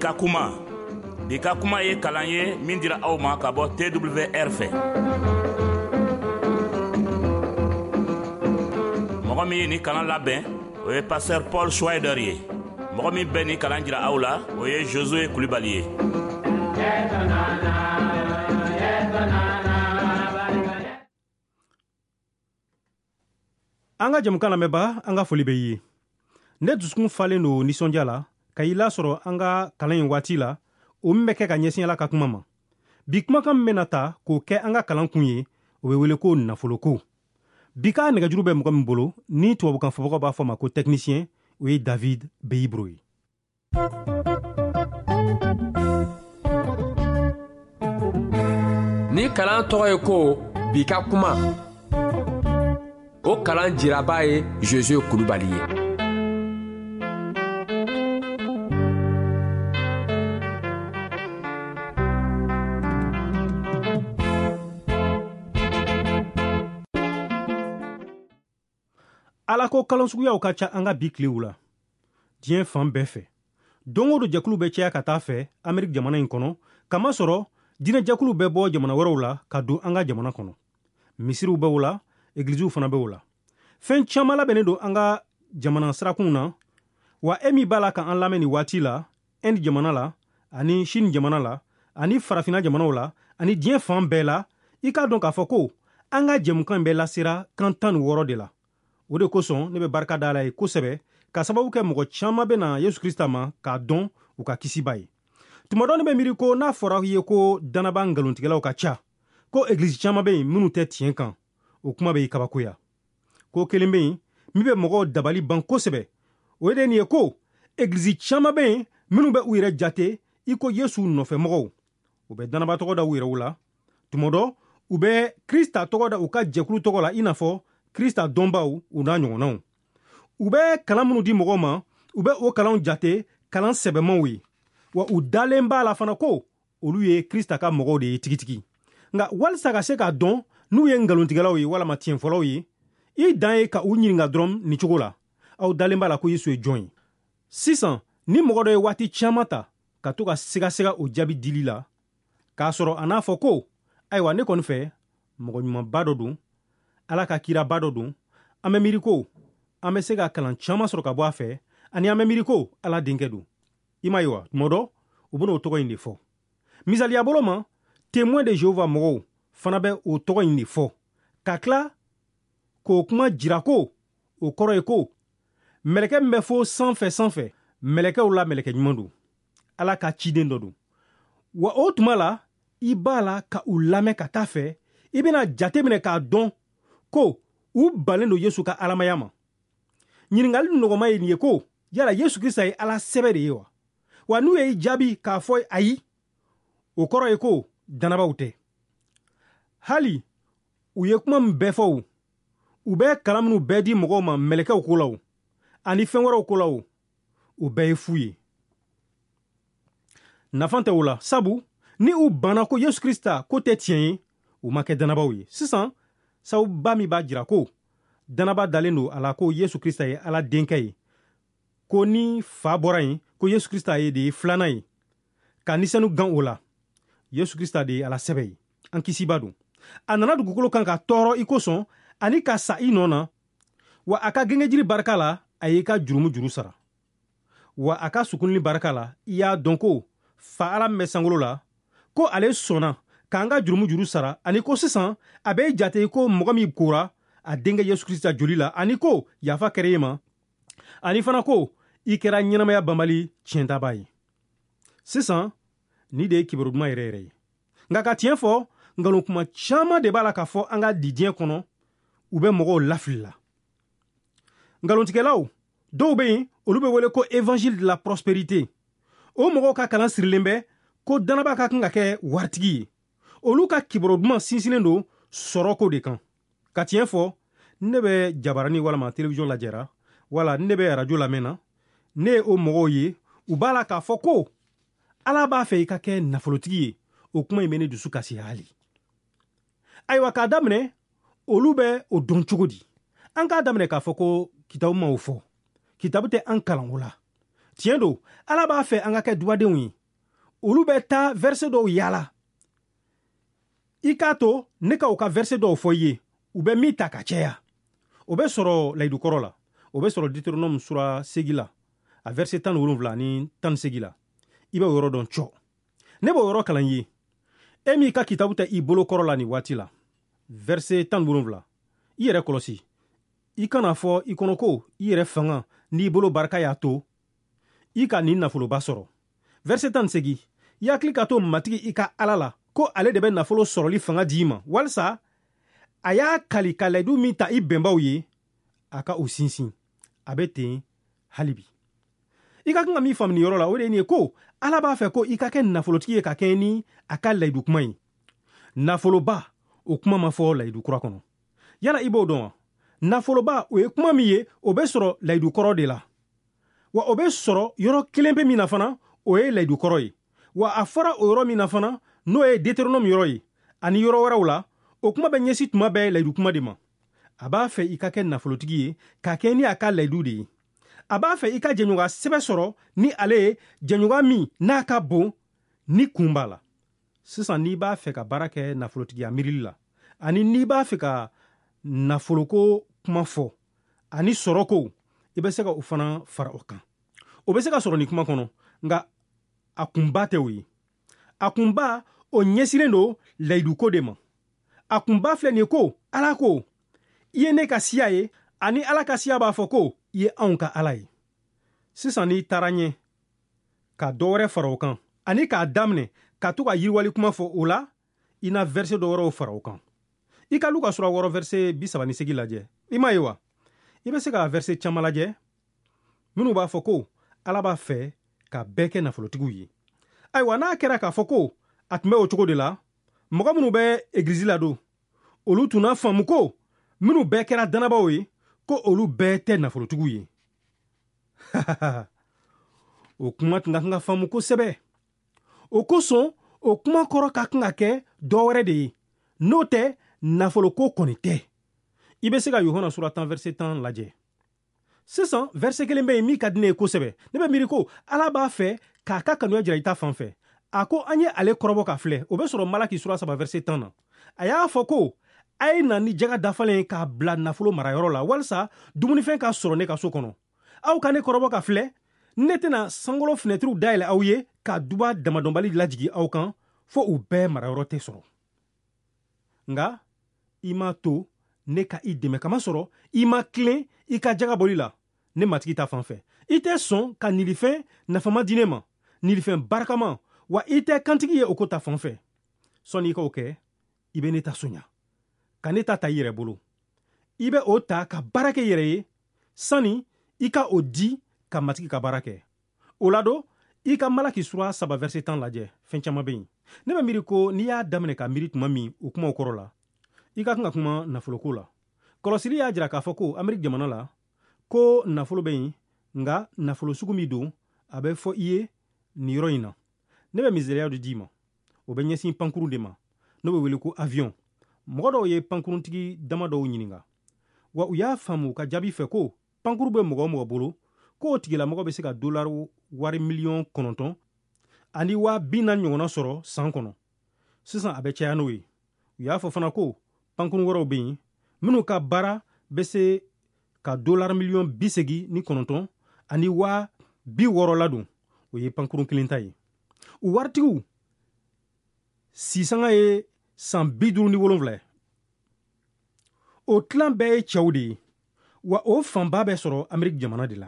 Bika Kuma. Bika Kuma ye kalan ye min dira aw ma ka bɔ TWR fɛ. Mɔgɔ min ye ni kalan labɛn o ye pasteur Paul Schweider ye. Mɔgɔ min bɛ ni kalan jira aw la o ye Josué Kulibali ye. An ka jamukan lamɛnba an ka foli bɛ ye. Ne dusukun falen do nisɔndiya la ka i lasɔrɔ an ka kalan in waati la o min bɛ kɛ ka ɲɛsin Ala ka kuma ma. Bi kumakan min bɛna ta k'o kɛ an ka kalan kun ye o bɛ wele ko nafoloko. Bi ka nɛgɛjuru bɛ mɔgɔ min bolo ni tubabukan fɔbagaw b'a fɔ ma ko technicien o ye David Beyibro ye. Ni kalan tɔgɔ ye ko Bi ka kuma. O kalan jiraba ye Josué Kulibali ye. Ala ko kalan suguyaw ka ca an ka bi kilew la. Diɲɛ fan bɛɛ fɛ. Don o don jɛkulu bɛ caya ka taa fɛ Ameriki jamana in kɔnɔ, kama sɔrɔ diinɛ jɛkulu bɛ bɔ jamana wɛrɛw la ka don an ka jamana kɔnɔ. Misiriw bɛ o la, egiliziw fana bɛ o la. Fɛn caman labɛnnen don an ka jamana sirakun na, wa e min b'a la ka an lamɛn ni waati la, Inde jamana la, ani Chine jamana la, ani farafina jamanaw la, ani diɲɛ fan bɛɛ la, i k'a dɔn k'a fɔ ko an ka jɛmukan bɛɛ lasera kan 16 de la. O de kosɔn ne bɛ barika da Ala ye kosɛbɛ ka sababu kɛ mɔgɔ caman bɛ na Yesu Krista ma k'a dɔn u ka kisiba ye. Tuma dɔ ne bɛ miiri ko n'a fɔra ye ko danaba ngalontigɛlaw ka ca, ko egilizi caman bɛ yen minnu tɛ tiɲɛ kan, o kuma bɛ kabakoya. Ko kelen bɛ yen min bɛ mɔgɔw dabali ban kosɛbɛ, o ye de nin ye ko egilizi caman bɛ yen minnu bɛ u yɛrɛ jate i ko Yesu nɔfɛmɔgɔw. U bɛ danaba tɔgɔ da u yɛrɛw la. Tuma dɔ u bɛ Krista tɔgɔ da u ka jɛkulu tɔgɔ la i n'a fɔ Krista dɔnbaw u n'a ɲɔgɔnnaw. U bɛ kalan minnu di mɔgɔw ma, u bɛ o kalanw jate kalan sɛbɛmaw ye. Wa u dalen b'a la fana ko olu ye Krista ka mɔgɔw de ye tigitigi. Nka walisa ka se k'a dɔn n'u ye ngalontigɛlaw ye walama tiɲɛfɔlaw ye, i dan ye ka u ɲininka dɔrɔn ni cogo la. Aw dalen b'a la ko Yesu ye jɔn ye. Sisan ni mɔgɔ dɔ ye waati caman ta ka to ka sigasɛga o jaabi dili la, k'a sɔrɔ a n'a fɔ ko ayiwa ne kɔni fɛ mɔgɔ ɲumanba dɔ don, Ala ka kiraba dɔ don, an bɛ miiri ko an bɛ se ka kalan caman sɔrɔ ka bɔ a fɛ, ani an bɛ miiri ko Ala denkɛ don. I ma ye wa? Tuma dɔ u bɛna o tɔgɔ in de fɔ. Misaliya bolo ma, témoin de Jéhovah mɔgɔw fana bɛ o tɔgɔ in de fɔ. Ka tila k'o kuma jira ko o kɔrɔ ye ko mɛlɛkɛ min bɛ fo sanfɛ, mɛlɛkɛw la mɛlɛkɛ ɲuman don. Ala ka ciden dɔ don. Wa o tuma la, i b'a la ka u lamɛn ka taa fɛ, i bɛna jate minɛ k'a dɔn ko u balen don Yesu ka alamaya ma. Ɲininkali nɔgɔma ye nin ye ko yala Yesu Krista ye Ala sɛbɛ de ye wa? Wa n'u ye i jaabi k'a fɔ ayi, o kɔrɔ ye ko danabaw tɛ. Hali u ye kuma min bɛɛ fɔ, u bɛ kalan minnu bɛɛ di mɔgɔw ma mɛlɛkɛw ko la, ani fɛn wɛrɛw ko la, o bɛɛ ye fu ye. Nafan tɛ o la, sabu ni u banna ko Yesu Krista ko tɛ tiɲɛ ye, u ma kɛ danabaw ye. Sisan sabu ba min b'a jira ko danaba dalen don a la ko Yesu Krista ye Ala denkɛ ye, ko ni fa bɔra yen ko Yesu Krista ye de ye filanan ye, ka nisɛnu gan o la, Yesu Krista de ye Ala sɛbɛ ye, an kisiba don. A nana dugukolo kan ka tɔɔrɔ i kosɔn ani ka sa i nɔ na, wa a ka gɛngɛjiri barika la a y'i ka jurumu juru sara. Wa a ka sukunili barika la i y'a dɔn ko fa Ala min bɛ sankolo la, ko ale sɔnna k'an ka jurumu juru sara, ani ko sisan a bɛ jate ko mɔgɔ min kora a denkɛ Yesu Krista joli la, ani ko yafa kɛra i ma, ani fana ko i kɛra ɲɛnamaya banbali tiɲɛtaba ye. Sisan ni de ye kibaru duman yɛrɛ yɛrɛ ye. Nka ka tiɲɛ fɔ, ngalon kuma caman de b'a la k'a fɔ an ka di diɲɛ kɔnɔ, u bɛ mɔgɔw lafili la. Ngalontigɛlaw dɔw bɛ yen olu bɛ wele ko évangile de la prospérité. O mɔgɔw ka kalan sirilen bɛ ko danaba ka kan ka kɛ waritigi ye. Olu ka kibaru duman sinsinnen don sɔrɔko de kan. Ka tiɲɛ fɔ, ne bɛ jabarani walama télévision lajɛra, wala ne bɛ radio lamɛnna, ne ye o mɔgɔw ye, u b'a la k'a fɔ ko Ala b'a fɛ i ka kɛ nafolotigi ye. O kuma in bɛ ne dusu kasi hali. Ayiwa k'a daminɛ, olu bɛ o dɔn cogo di? An k'a daminɛ k'a fɔ ko kitabu ma o fɔ. Kitabu tɛ an kalan o la. tiɲɛ don ala b'a fɛ an ka kɛ dubadenw ye olu bɛ taa verset dɔw yaala i k'a to ne ka u ka verset dɔw fɔ i ye u bɛ min ta ka caya o bɛ sɔrɔ layidukɔrɔ la o bɛ sɔrɔ Deutéronome sura 8 la a verset 17 ni 18 la i bɛ o yɔrɔ dɔn cɔ ne b'o yɔrɔ kalan ye e min ka kitabu tɛ i bolo kɔrɔ la nin waati la verset 17 i yɛrɛ kɔlɔsi i kana fɔ i kɔnɔ ko i yɛrɛ fanga n'i bolo barika y'a to i ka nin nafoloba sɔrɔ verset 18 i hakili ka to matigi i ka ala la ko ale de bɛ nafolo sɔrɔli fanga di i ma walisa a y'a kali ka layidu min ta i bɛnbaw ye a ka o sinsin a bɛ ten hali bi i ka kan ka min faamu nin yɔrɔ la o de ye nin ye ko ala b'a fɛ ko i ka kɛ nafolotigi ye ka kɛ ni a ka layidu kuma ye nafoloba o kuma ma fɔ layidu kura kɔnɔ yala i b'o dɔn wa nafoloba o ye kuma min ye o bɛ sɔrɔ layidu kɔrɔ de la wa o bɛ sɔrɔ yɔrɔ kelen bɛ min na fana o ye layidu kɔrɔ ye wa a fɔra o yɔrɔ min na fana n'o ye Deutéronome yɔrɔ ye ani yɔrɔ wɛrɛw la o kuma bɛ ɲɛsi tuma bɛɛ layidu kuma de ma a b'a fɛ i ka kɛ nafolotigi ye ka kɛ ni a ka layidu de ye a b'a fɛ i ka jɛɲɔgɔn sɛbɛ sɔrɔ ni ale ye jɛɲɔgɔn min n'a ka bon ni kun b'a la sisan n'i b'a fɛ ka baara kɛ nafolotigiya miirili la ani n'i b'a fɛ ka nafoloko kuma fɔ ani sɔrɔko i bɛ se ka o fana fara o kan o bɛ se ka sɔrɔ nin kuma kɔnɔ nka a kunba tɛ o ye a kunba o ɲɛsilen don layiduko de ma a kunba filɛ nin ye ko ala ko i ye ne ka siya ye ani ala ka siya b'a fɔ ko i ye anw ka ala ye sisan n'i taara ɲɛ ka dɔ wɛrɛ fara o kan ani k'a daminɛ ka to ka yiriwali kuma fɔ o la i na verset dɔ wɛrɛw fara o kan i ka Luka sura 6 verset 38 lajɛ i m'a ye wa i bɛ se ka verset caman lajɛ minnu b'a fɔ ko ala b'a fɛ ka bɛɛ kɛ nafolotigiw ye ayiwa n'a kɛra k'a fɔ ko a tun bɛ o cogo de la mɔgɔ minnu bɛ egilizi la don olu tun n'a faamu ko minnu bɛɛ kɛra danabaaw ye ko olu bɛɛ tɛ nafolotigiw ye o kuma tun ka kan ka faamu kosɛbɛ o kosɔn o kuma kɔrɔ ka kan ka kɛ dɔ wɛrɛ de ye n'o tɛ nafoloko kɔni tɛ i bɛ se ka Yohana sura 10 verset 10 lajɛ sisan verset kelen bɛ yen min ka di ne ye kosɛbɛ ne bɛ miiri ko ala b'a fɛ k'a ka kanuya jira i ta fan fɛ a ko an ye ale kɔrɔbɔ ka filɛ o bɛ sɔrɔ Malaki sura 3 verset 10 na a y'a fɔ ko a ye na ni jaga dafalen k'a bila nafolo marayɔrɔ la walasa dumunifɛn ka sɔrɔ ne ka so kɔnɔ aw ka ne kɔrɔbɔ ka filɛ ne tɛna sankolo fenɛtiriw dayɛlɛ aw ye ka duba damadɔnbali lajigi aw kan fo u bɛɛ marayɔrɔ tɛ sɔrɔ nka i m'a to ne ka i dɛmɛ kamasɔrɔ i ma tilen i ka jaga bɔli la ne matigi ta fan fɛ i tɛ sɔn ka nilifɛn nafama di ne ma nilifɛn barikama wa i tɛ kantigi ye o ko ta fan fɛ sɔnni i k'o kɛ i bɛ ne ta soɲa ka ne ta i yɛrɛ bolo i bɛ o ta ka baara kɛ i yɛrɛ ye sanni i ka o di ka matigi ka baara kɛ o la don i ka Malaki sura 3 verset 10 lajɛ fɛn caman bɛ yen ne bɛ miiri ko n'i y'a daminɛ ka miiri tuma min o kumaw kɔrɔ la i ka kan ka kuma nafoloko la kɔlɔsili y'a jira k'a fɔ ko Ameriki jamana la ko nafolo bɛ yen nka nafolo sugu min don a bɛ fɔ i ye nin yɔrɔ in na ne bɛ misaliya dɔ d'i ma o bɛ ɲɛsin pankurun de ma n'o bɛ wele ko avion mɔgɔ dɔw ye pankuruntigi dama dɔw ɲininka wa u y'a faamu ka jaabi fɛ ko pankuru bɛ mɔgɔ o mɔgɔ bolo k'o tigilamɔgɔ bɛ se ka dolari wari 9,000,000 ani 40,000 ɲɔgɔnna sɔrɔ san kɔnɔ sisan a bɛ caya n'o ye u y'a fɔ fana ko pankurun wɛrɛw bɛ yen minnu ka baara bɛ se ka dolari 89,000,000 ani 60,000 ladon o ye pankurun kelen ta ye u waritigiw sisanga ye san 57 ye o tilan bɛɛ ye cɛw de ye wa o fanba bɛ sɔrɔ Ameriki jamana de la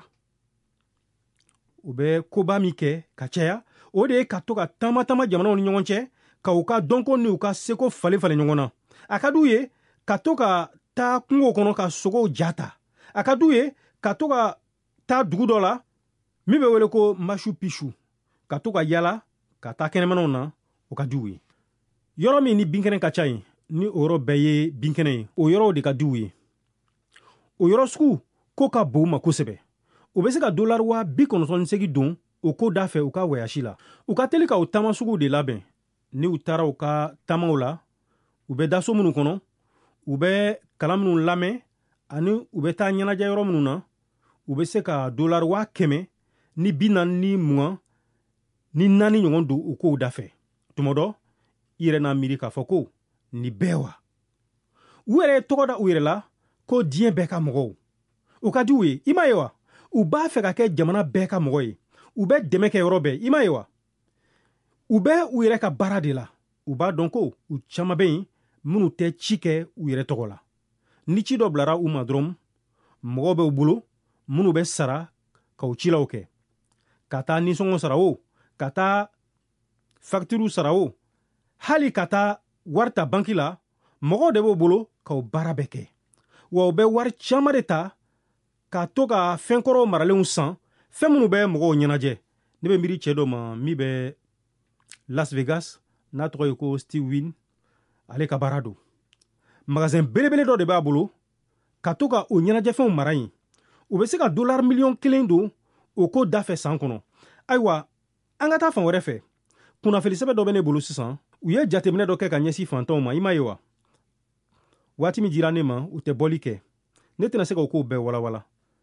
u bɛ koba min kɛ ka caya o de ye ka to ka taama jamanaw ni ɲɔgɔn cɛ ka u ka dɔnko ni u ka seko falen ɲɔgɔn na a ka d'u ye ka to ka taa kungo kɔnɔ ka sogow jata a ka d'u ye ka to ka taa dugu dɔ la min bɛ wele ko Machu Picchu ka to ka yala ka taa kɛnɛmanaw na o ka d'u ye yɔrɔ min ni binkɛnɛ ka ca yen ni o yɔrɔ bɛɛ ye binkɛnɛ ye o yɔrɔw de ka d'u ye o yɔrɔ sugu ko ka bon u ma kosɛbɛ u bɛ se ka dolari 98 don o ko da fɛ u ka wayasi la u ka teli ka o taama sugu de labɛn ni u taara u ka taamaw la u bɛ da so minnu kɔnɔ u bɛ kalan minnu lamɛn ani u bɛ taa ɲɛnajɛ yɔrɔ minnu na u bɛ se ka dolari 100,000 ni 40 ni 20 ni 4 ɲɔgɔn don u kow da fɛ tuma dɔ i yɛrɛ n'a miiri k'a fɔ ko ni bɛɛ wa u yɛrɛ ye tɔgɔ da u yɛrɛ la ko diɲɛ bɛɛ ka mɔgɔw u ka di u ye i m'a ye wa u b'a fɛ ka kɛ jamana bɛɛ ka mɔgɔ ye u bɛ dɛmɛ kɛ yɔrɔ bɛɛ i m'a ye wa u bɛ u yɛrɛ ka baara de la u b'a dɔn ko u caman bɛ yen minnu tɛ ci kɛ u yɛrɛ tɔgɔ la ni ci dɔ bilara u ma dɔrɔn mɔgɔw bɛ u bolo minnu bɛ sara ka u cilaw kɛ ka taa nisɔngɔ sara o ka taa fakituru sara o hali ka taa wari ta banki la mɔgɔw de b'u bolo ka o baara bɛɛ kɛ wa u bɛ wari caman de ta ka to ka fɛnkɔrɔw maralenw san fɛn minnu bɛ mɔgɔw ɲɛnajɛ ne bɛ miiri cɛ dɔ ma min bɛ Las Vegas n'a tɔgɔ ye ko Steve Wynn ale ka baara don magasin belebele dɔ de b'a bolo ka to ka o ɲɛnajɛfɛnw mara yen u bɛ se ka $1 miliyɔn 1 don o ko da fɛ san kɔnɔ ayiwa an ka taa fan wɛrɛ fɛ kunnafelisɛbɛ dɔ bɛ ne bolo sisan u ye jateminɛ dɔ kɛ ka ɲɛsin fantanw ma i m'a ye wa waati min dira ne ma u tɛ bɔli kɛ ne tɛna se ka o kow bɛɛ walawala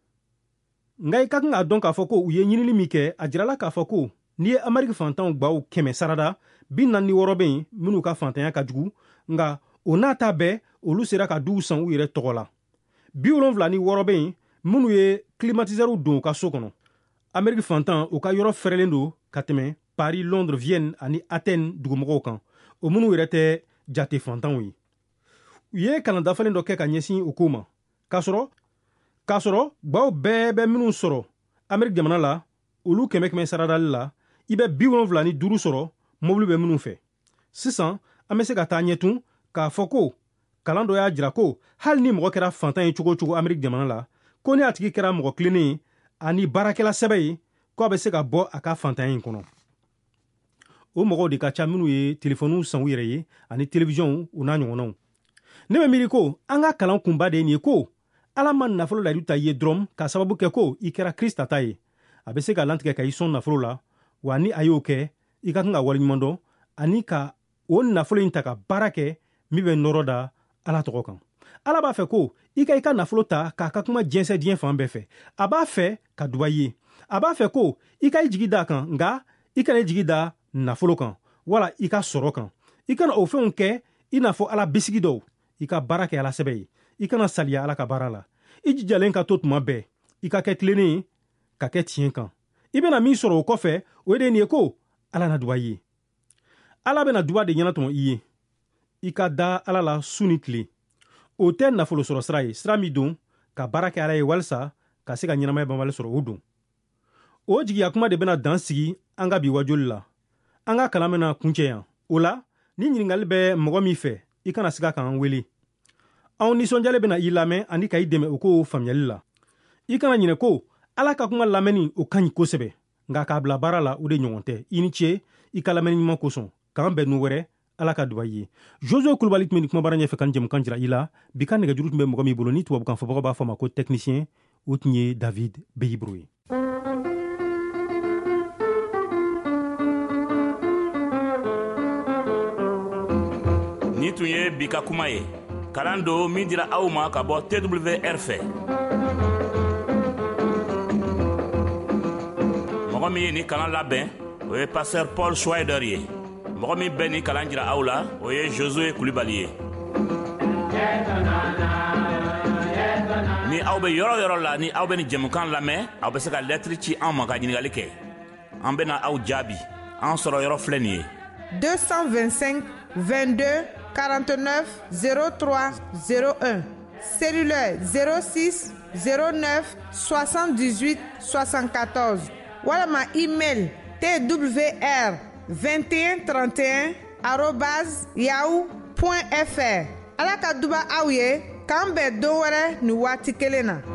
nka i ka kan k'a dɔn k'a fɔ ko u ye ɲinili min kɛ a jirala k'a fɔ ko n'i ye Ameriki fantanw gbaw 100 sarada 46 bɛ yen minnu ka fantanya ka jugu nka o n'a ta bɛɛ olu sera ka duw san u yɛrɛ tɔgɔ la 76 bɛ yen minnu ye climatisɛrw don u ka so kɔnɔ Ameriki fantan u ka yɔrɔ fɛrɛlen don ka tɛmɛ Paris, Londres, Vienne ani Athènes dugumɔgɔw kan o minnu yɛrɛ tɛ jate fantanw ye u ye kalan dafalen dɔ kɛ ka ɲɛsin o ko ma k'a sɔrɔ gbaw bɛɛ bɛ minnu sɔrɔ Ameriki jamana la olu 100 saradali la i bɛ 75 sɔrɔ mobili bɛ minnu fɛ sisan an bɛ se ka taa ɲɛtun k'a fɔ ko kalan dɔ y'a jira ko hali ni mɔgɔ kɛra fantan ye cogo o cogo Ameriki jamana la ko ni a tigi kɛra mɔgɔ tilennen ye ani baarakɛla sɛbɛ ye ko a bɛ se ka bɔ a ka fantanya in kɔnɔ o mɔgɔw de ka ca minnu ye telefoniw san u yɛrɛ ye ani televiziyɔnw u n'a ɲɔgɔnnaw ne bɛ miiri ko an ka kalan kunba de ye nin ye ko ala ma nafolo layidu ta i ye dɔrɔn ka sababu kɛ ko i kɛra Krista ta ye a bɛ se ka lantigɛ ka i sɔn nafolo la wa ni a y'o kɛ i ka kan ka waleɲuman dɔn ani ka o nafolo in ta ka baara kɛ min bɛ nɔrɔ da ala tɔgɔ kan ala b'a fɛ ko i ka nafolo ta k'a ka kuma jɛnsɛ diɲɛ fan bɛɛ fɛ a b'a fɛ ka duba i ye a b'a fɛ ko i ka i jigi da kan nka i kana i jigi da nafolo kan wala i ka sɔrɔ kan i kana o fɛnw kɛ i n'a fɔ ala bisigi dɔw i ka baara kɛ ala sɛbɛ ye i kana saliya ala ka baara la i jijalen ka to tuma bɛɛ i ka kɛ tilennen ye ka kɛ tiɲɛ kan i bɛna min sɔrɔ o kɔfɛ o ye de nin ye ko ala na duba i ye ala bɛna duba de ɲɛnatɔmɔ i ye i ka da ala la su ni tile o tɛ nafolo sɔrɔ sira ye sira min don ka baara kɛ ala ye walisa ka se ka ɲɛnamaya banbali sɔrɔ o don o jigiya kuma de bɛna dan sigi an ka bi wajoli la an ka kalan bɛna kuncɛ yan o la ni ɲiningali bɛ mɔgɔ min fɛ i kana siga k'an wele anw nisɔndiyalen bɛna i lamɛn ani ka i dɛmɛ o ko faamuyali la i kana ɲinɛ ko ala ka kuma lamɛnni o ka ɲi kosɛbɛ nka k'a bila baara la o de ɲɔgɔn tɛ i ni ce i ka lamɛnni ɲuman kosɔn k'an bɛn nu wɛrɛ ala ka duba i ye Josué Kulubali tun bɛ nin kumabara ɲɛfɛ ka nin jɛmukan jira i la bi ka nɛgɛjuru tun bɛ mɔgɔ min bolo ni tubabukan fɔbagaw b'a fɔ ma ko technicien o tun ye David Beyibro ye ni tun ye bi ka kuma ye kalan do min dira aw ma ka bɔ TWR fɛ mɔgɔ min ye ni kalan labɛn o ye pasteur Paul Schweider ye mɔgɔ min bɛ ni kalan jira aw la o ye Josué Kulubali ye ni aw bɛ yɔrɔ yɔrɔ la ni aw bɛ ni jɛmukan lamɛn aw bɛ se ka lɛtiri ci an ma ka ɲininkali kɛ an bɛna aw jaabi an sɔrɔ yɔrɔ filɛ nin ye 225 22 49 03 01 cellulaire 06 09 78 74 walama email twr2131@yahoo.fr ala ka duba aw ye k'an bɛn don wɛrɛ ni waati kelen na